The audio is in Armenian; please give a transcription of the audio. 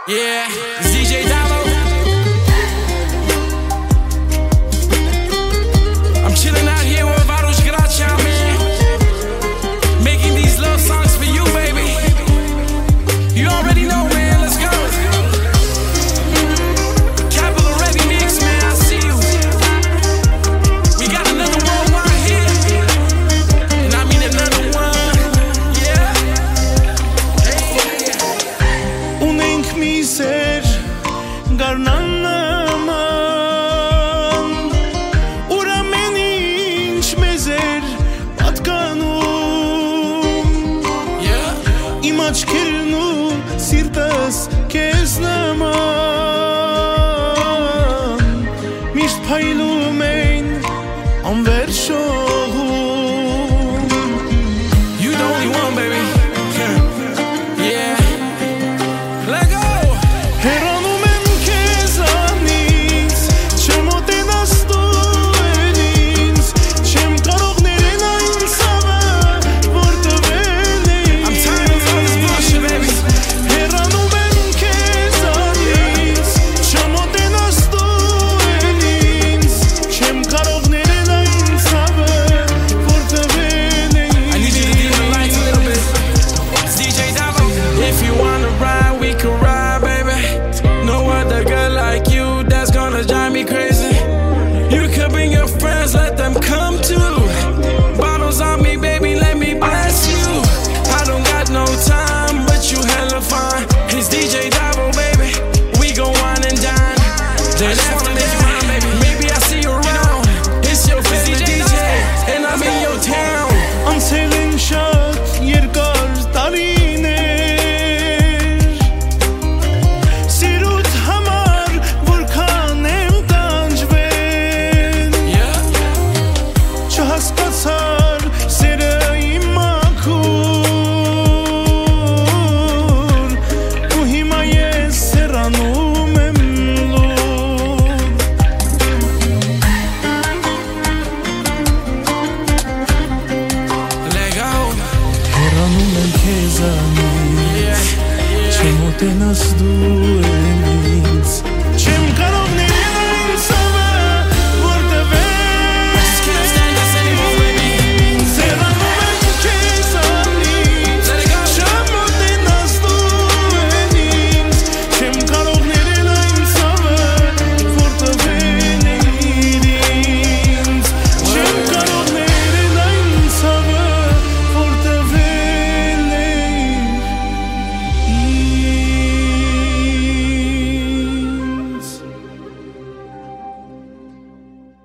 Yeah, it's DJ Davo. I'm chilling out here with Vados Gracia, man. Making these love songs for you, baby. You already know, man. Let's go. Capital Ready Mix, man. I see you. We got another worldwide hit. And I mean another one. Yeah. Ունենք մի սեր գարնան նման, ուր ամեն ինչ մեզ էր պատկանում, իմ աչքերն ու սիրտս քեզ նման, միշտ փայլում են անվերջ շողում. You the only one, baby. Yeah. Let go. Հեռանում եմ քեզանից, չեմ մոտենաս դու էլ ինձ, չեմ կարող ներենալ ինձ ցավը, որ տվել էի. I'm tired of all this bullshit, baby. Հեռանում եմ քեզանից, չեմ մոտենաս դու էլ ինձ, չեմ կարող ներենալ ինձ ցավը, որ տվել էի. I need you to dim the lights a little bit. It's DJ Davo. If you wanna ride, we can ride, baby. No other girl like you that's gonna drive me crazy. You could bring your friends, let them come too. Bottles on me, baby, let me bless you. I don't got no time, but you hella fine. It's DJ Davo, baby. We gon' wine and dine. Then after that, maybe I see you around. It's your favorite DJ, and I'm in your town. Անցել են շատ երկար տարիներ, սիրուդ համար որքան եմ տանջվել, չհասկացար սերը իմ մաքուր, ու հիմա ես հեռանում եմ լուր. Let go. Հեռանում եմ քեզանից, չեմ մոտենաս դու էլ ինձ, չեմ կարող